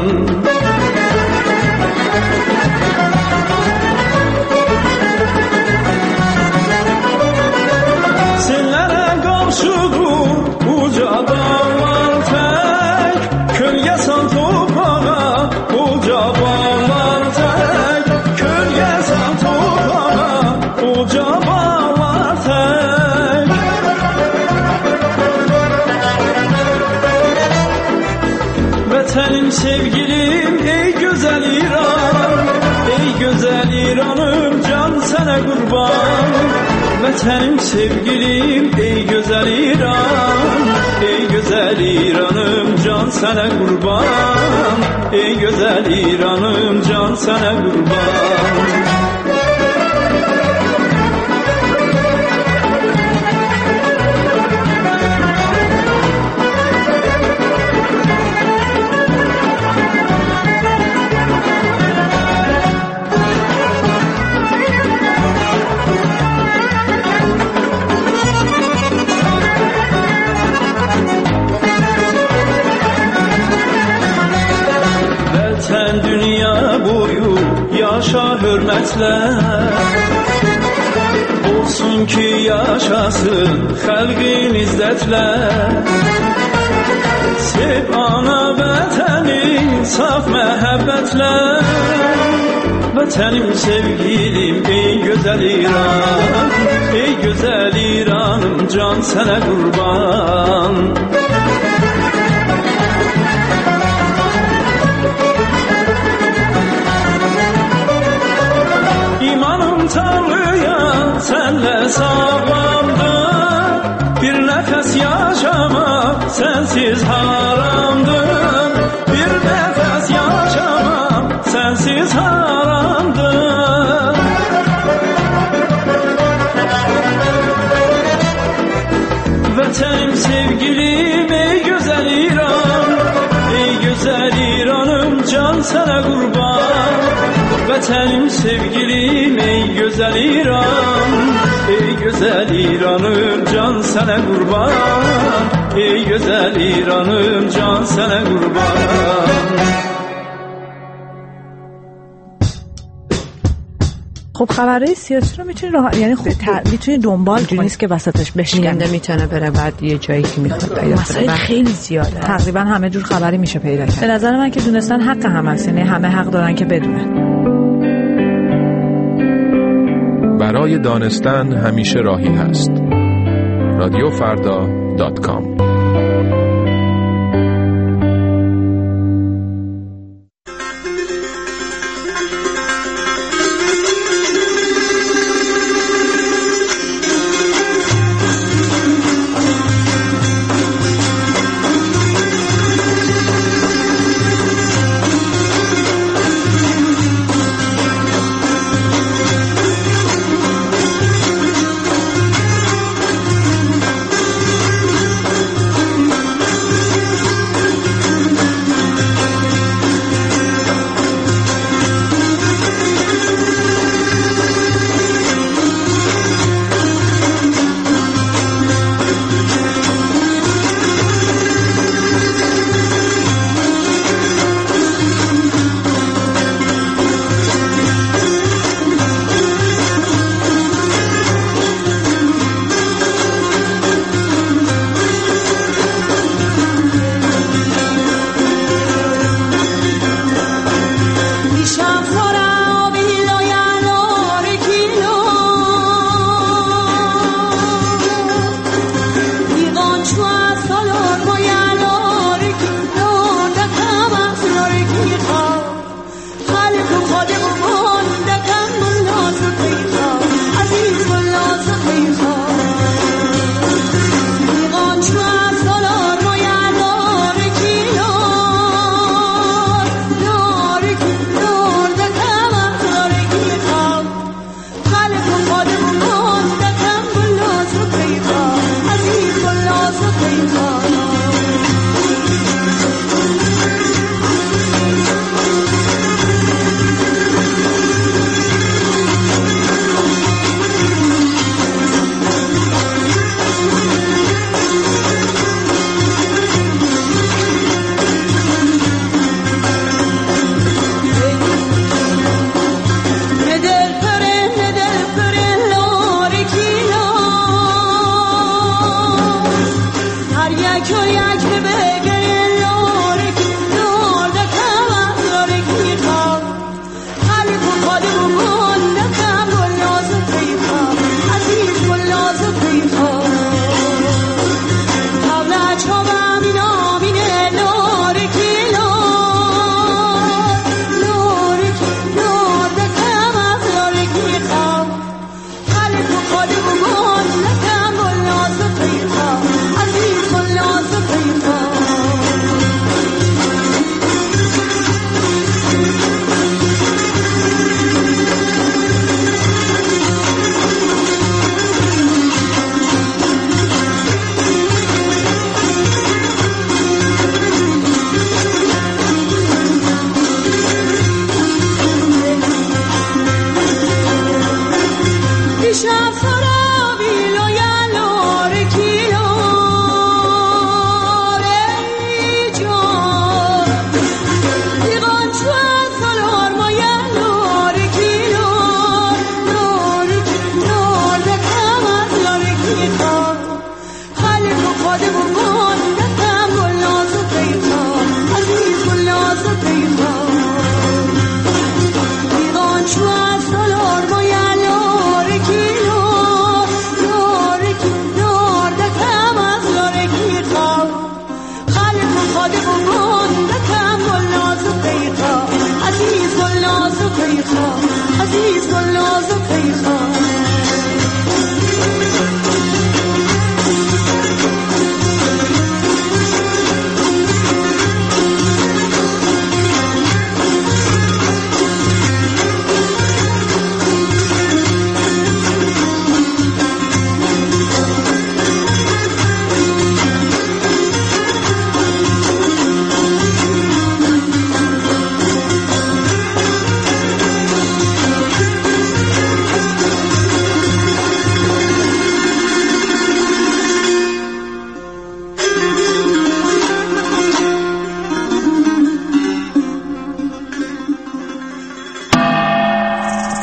Uca dağlar tek, kölge san toprağa. Uca bağlar tek, kölge san toprağa. Uca bağlar tek. Vətənim sevgilim, ey gözəl İran. Ey gözəl İranım, can sənə qurban. Vətənim sevgilim, ey gözəl İran. Ey gözəl İranım, can sənə qurban. Ey gözəl İranım, can sənə qurban. Yaşa hürmətlə, olsun ki yaşasın xalqin izzətlə. Sev ana vətəni saf məhəbbətlə. Vətənim sevgilim, ey gözəl İran. Ey gözəl İranım, can sənə qurban. Tanrıya senle sağlamdır. Bir nefes yaşamak sensiz haramdır. Bir nefes yaşamak sensiz haramdır. Vətənim sevgilim, ey gözəl İran. Ey gözəl İranım, can sənə qurban. Vətənim sevgilim, ey gözəl İran. Ey gözəl İranım, can sənə qurban. Ey gözəl İranım, can sənə qurban. خب خبرهای سیاسی رو میتونی راه یعنی خب میتونی دنبال کنی، نیست که وسطش بشکنه. میتونه بره بعد یه جایی که میخواد پیدا مسائل خیلی زیاده، تقریبا همه جور خبری میشه پیدا کرد. به نظر من که دونستن حق هم هست، یعنی همه حق دارن که بدونن. برای دانستن همیشه راهی هست. رادیو فردا دات کام.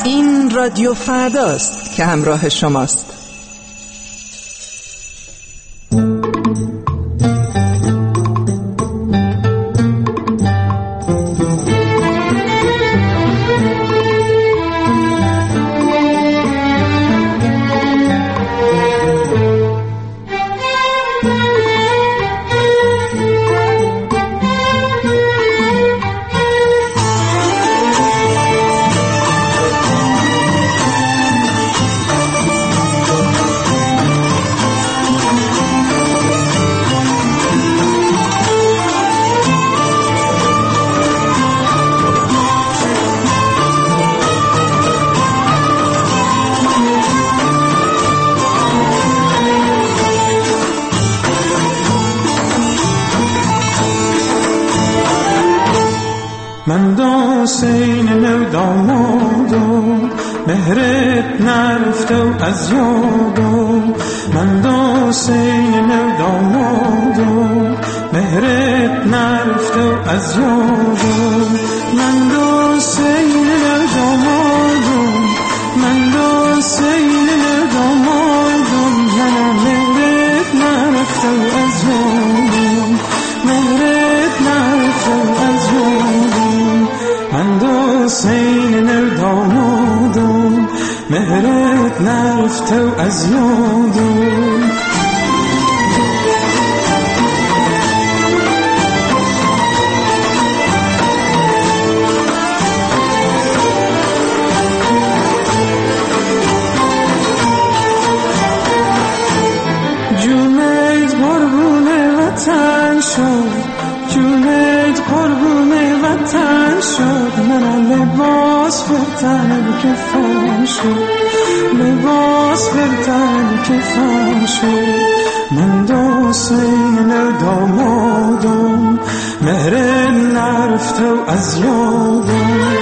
این رادیو فرداست که همراه شماست. من دو سین نو دامادم مهرت نرفته و از یادم. من دو سین نو دامادم مهرت نرفته و از یادم. من دو سین نو دامادم من دو سین نو دامادم من مهرت نرفته و از یادم. مهرت نرفته و از یادم. من دو سین نو دامادم مهرت نرفته و از یادم. جونت قربون وطن شد جونت قربون وطن شد. من لباس بردن کفن شد لباس بردن کفن شد. من دو سین دامادم مهر نرفته و از یادم.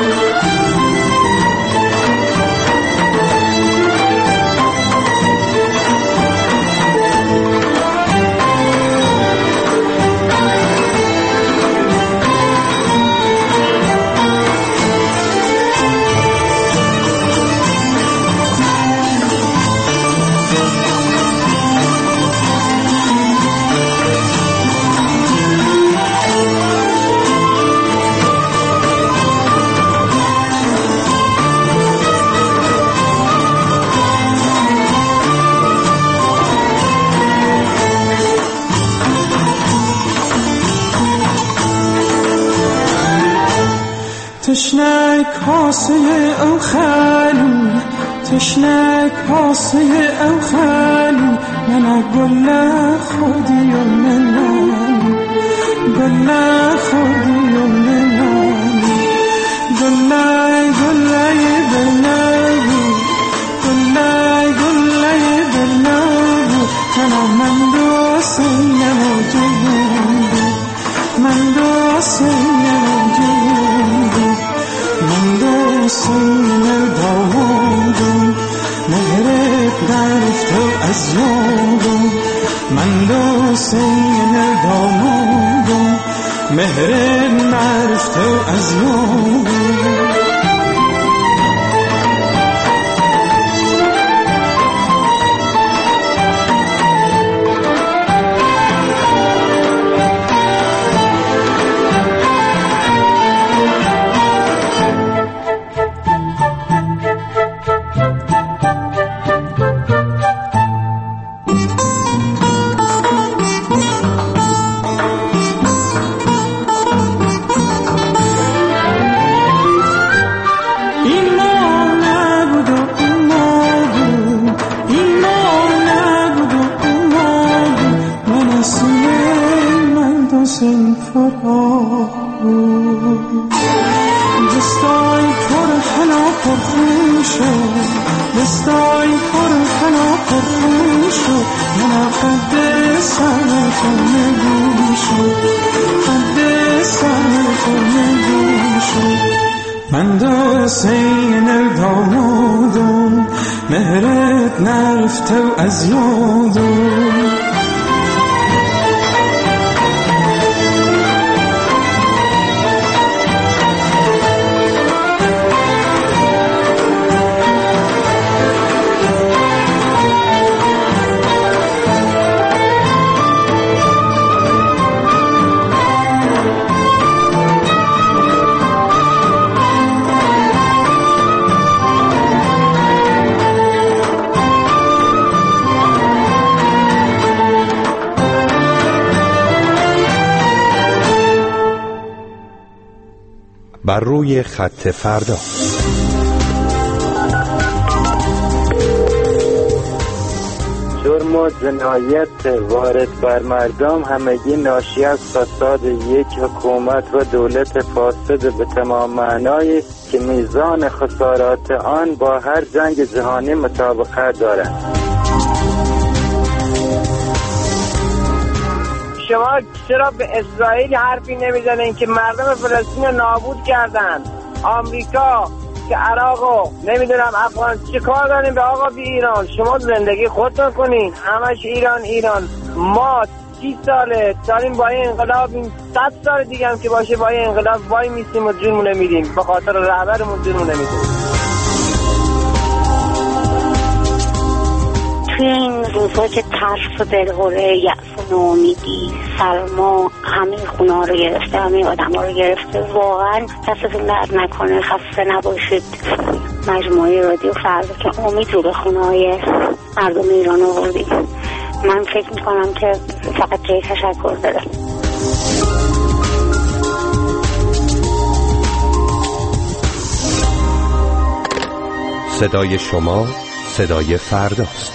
تشنه کاسه او خالو تشنه کاسه او خالو. من گل خودی و منم گل خودی و منم. گل گل بلنگو گل گل بلنگو. من دو سینم و جوندو من دو سینم و جوندو. من دو سین دامادم مهرت نرفته و از یادم. من دو سین دامادم مهرت نرفته و از یادم. من دو سین دامادم مهرت نرفته و از یادم. بر روی خط فردا. جرم و جنایت وارد بر مردم همگی ناشی از فساد یک حکومت و دولت فاسد به تمام معنای که میزان خسارات آن با هر جنگ جهانی مطابقت دارد. شما چرا به اسرائیل حرفی نمیزنین که مردم فلسطین نابود کردن؟ آمریکا که عراقو نمیدونم افغان چه کار داریم به آقا بی ایران؟ شما زندگی خودتون کنین، همش ایران ایران. ما سی ساله داریم با این انقلاب، این صد سال دیگه هم که باشه با این انقلاب وای میسیم و جونمون میدیم، به خاطر رهبرمون جونمون میدیم. توی این روزا که ترس و دلهوره، یأس و ناامیدی، سرما همه خونه ها رو گرفته، همه آدم ها رو گرفته، واقعا دستتون درد نکنه، خسته نباشید. مجموعه رادیو فردا که امید رو به خونه های مردم ایران آوردید. من فکر میکنم که فقط جای تشکر داره. صدای شما صدای فرداست.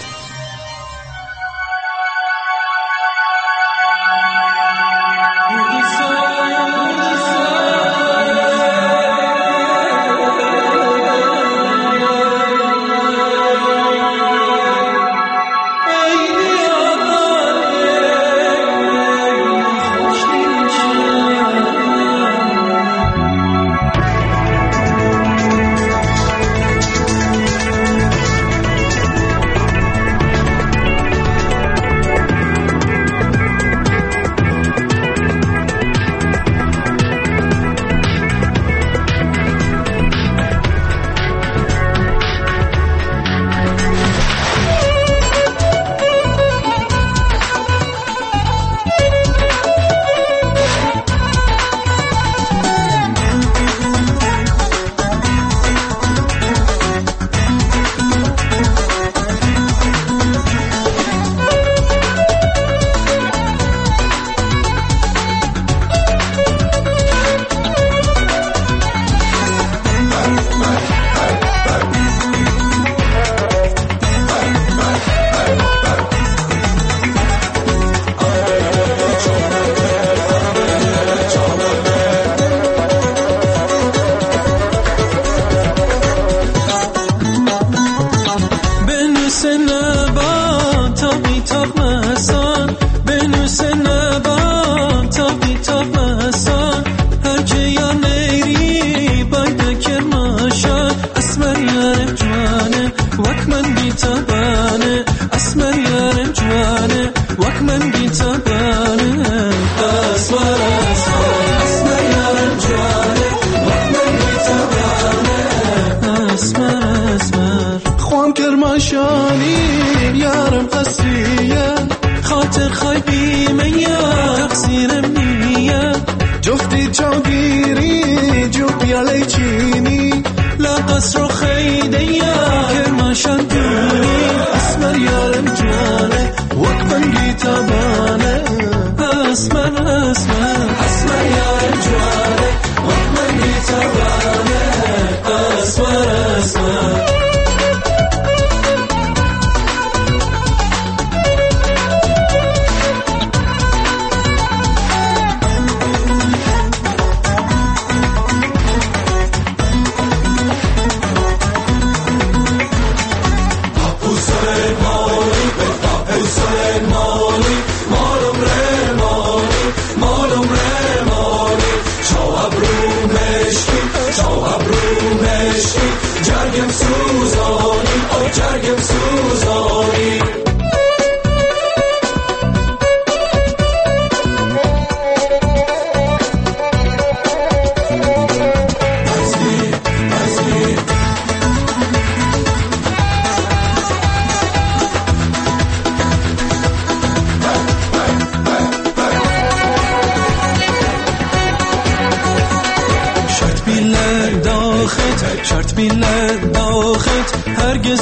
شرط بیله داخت هرگز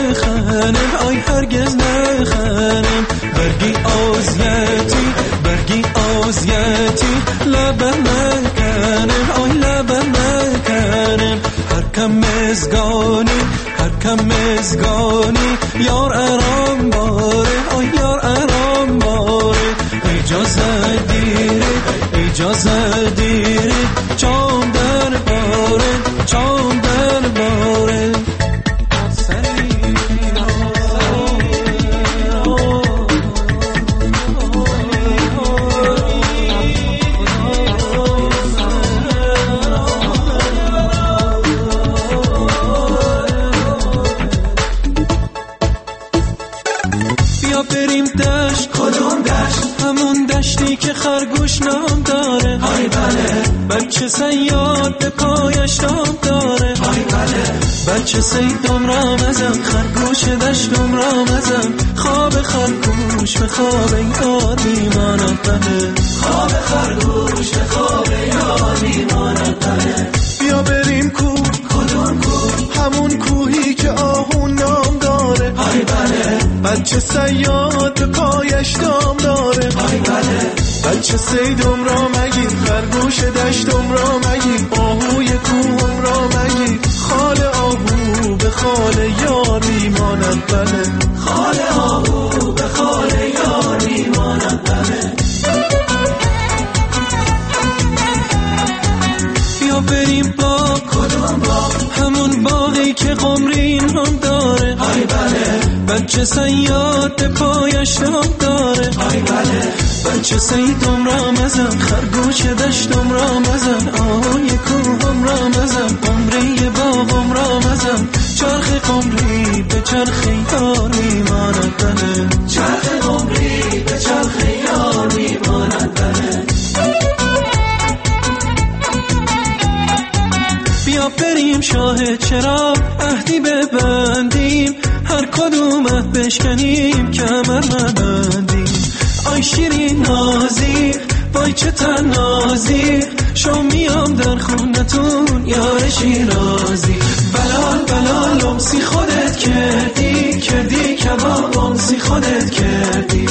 نخنم آی هرگز نخنم برگی آزیتی برگی آزیتی لبه نکنم آی لبه نکنم کم مزگانی هر کم مزگانی یار ارام باره آی یار ارام باره اجازه دیره اجازه دیره چام در باره چام در باره خرگوش نام داره های بله بچه صیاد به پایش نام داره های بله بچه صیدم را مزم خرگوش دشتم را مزم خواب خرگوش به خواب یار میماند بله خواب خرگوش به خواب یار میماند بله بیا بریم کو کدوم کو همون کوهی که آهون نام داره های بله بچه صیاد به پایش دام داره های بله بچه صیدم را مگیر خرگوش دشتم را مگیر آهوی کوهم را مگیر خال آهو به خال یار میماند بله خال آهو به خال یار میماند بله بیا بریم باغ کدوم باغ همون باغی که قمرین هم داره های بله بچه صیاد به پایش نام داره های بله بچه صیدم را مزن خرگوش دشتم را مزن آهوی کوهم را مزن قمری باغم را مزن چرخ قمری به چرخ یار میماند بله چرخ قمری به چرخ یار میماند بله بیا بریم شاه چراغ عهدی ببندیم هر کدوم عهد بشکنیم کمر نبندیم آی شیرین نازی وای چه تنازی شو میام در خونتون یار شیرازی بلال بلال لمسی خودت کردی کردی کباب لمسی خودت کردی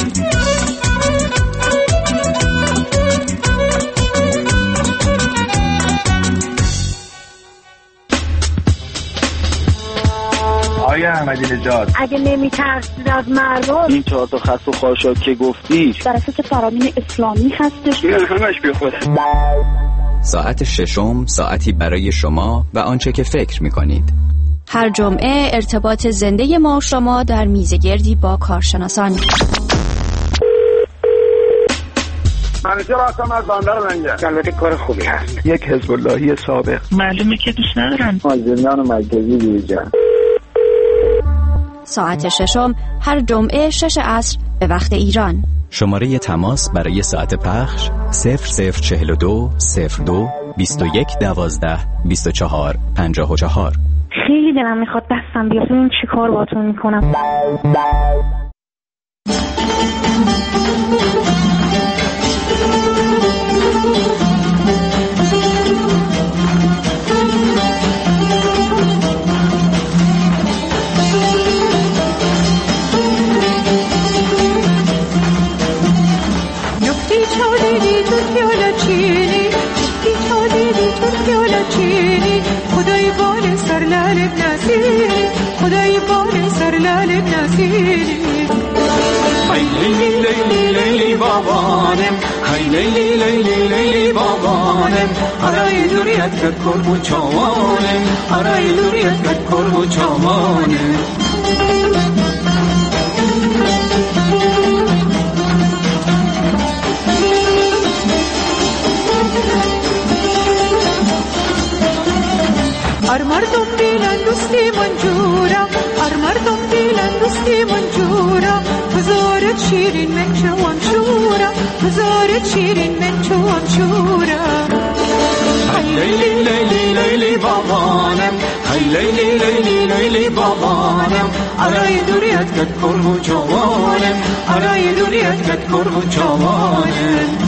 آیا احمدی نژاد اگه نمیترسید از مردم این چهار تا خط و خاشاک که گفتی در اساس فرامین اسلامی هستش نه همش بی خود. ساعت ششم ساعتی برای شما و آنچه که فکر میکنید. هر جمعه ارتباط زنده ما و شما در میزگردی با کارشناسان. منیجر آسام از باندر لنگه البته کار خوبی هست. یک حزب اللهی سابق معلومه که دوست ندارن زندان مرکزی دیجا. ساعت ششم هر جمعه شش عصر به وقت ایران. شماره تماس برای ساعت پخش صفر صفر چهل و دو صفر دو بیست و یک دوازده بیست و چهار پنجاه و چهار. خیلی دلم میخواد دستم بیاد این چی کار باتون میکنم. خدای بال سر لالب نسیلی خدای بال سر لالب نسیلی های لیلی لیلی لیلی بابانم های لیلی لیلی لیلی بابانم آرای دوریت کرد کربو چوانم آرای دوریت کرد کربو چوانم ار مردم بیلن دوستی منجورا ار مردم بیلن دوستی منجورا بزارت شیرین من چوام شورا بزارت شیرین من چوام شورا های لیلی لیلی لیلی بابانم های لیلی لیلی لیلی بابانم آرای دوریت کد کربو چوانم آرای دوریت کد کربو چوانم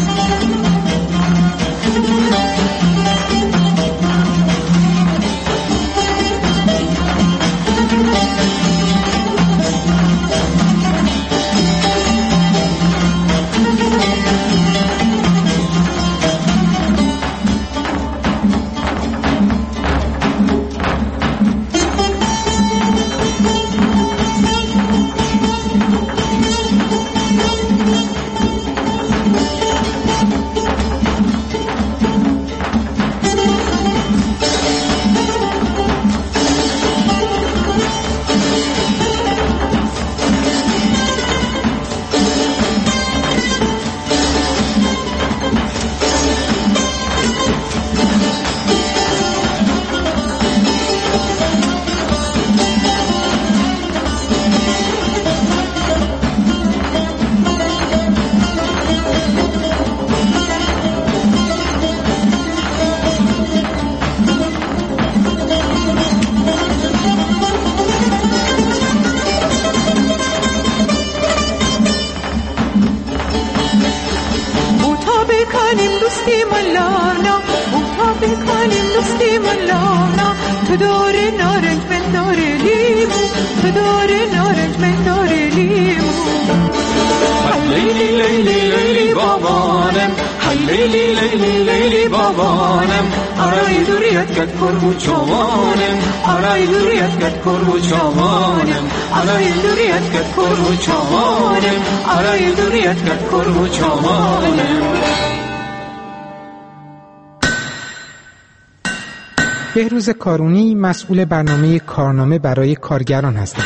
تو داره نارنج من داره لیمو، تو داره نارنج من داره لیمو. لیلی لیلی لیلی بابانم، لیلی لیلی لیلی بابانم، آرای دوریت کت کربو چوانم، آرای دوریت کت کربو چوانم، آرای دوریت کت کربو چوانم، آرای دوریت کت کربو چوانم. بهروز کارونی مسئول برنامه کارنامه برای کارگران هستند.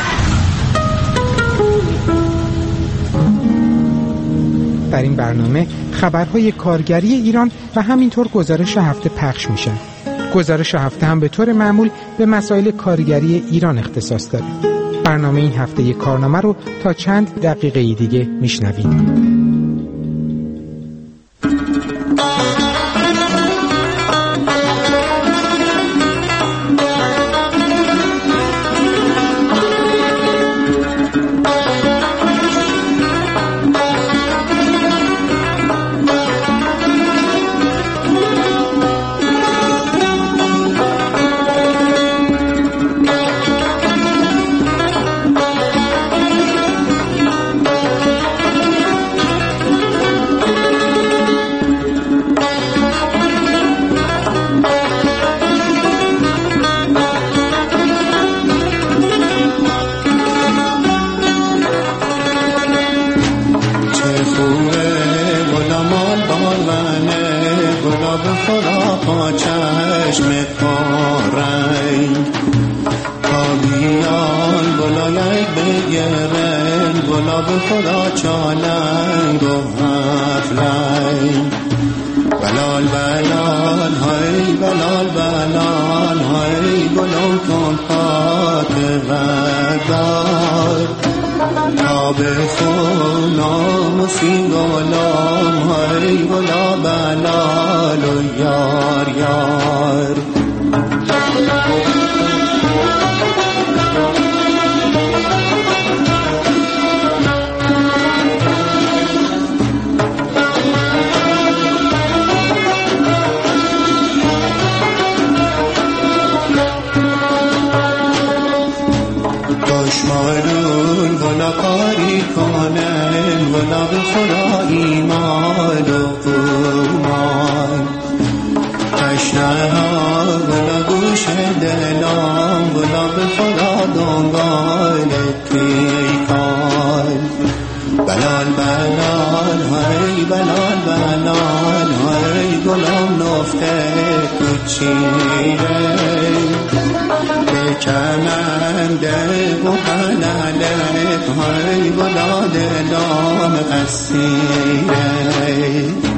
در این برنامه خبرهای کارگری ایران و همینطور گزارش هفته پخش میشن. گزارش هفته هم به طور معمول به مسائل کارگری ایران اختصاص داره. برنامه این هفته کارنامه رو تا چند دقیقه دیگه میشنوید. های گلاد لام قصیره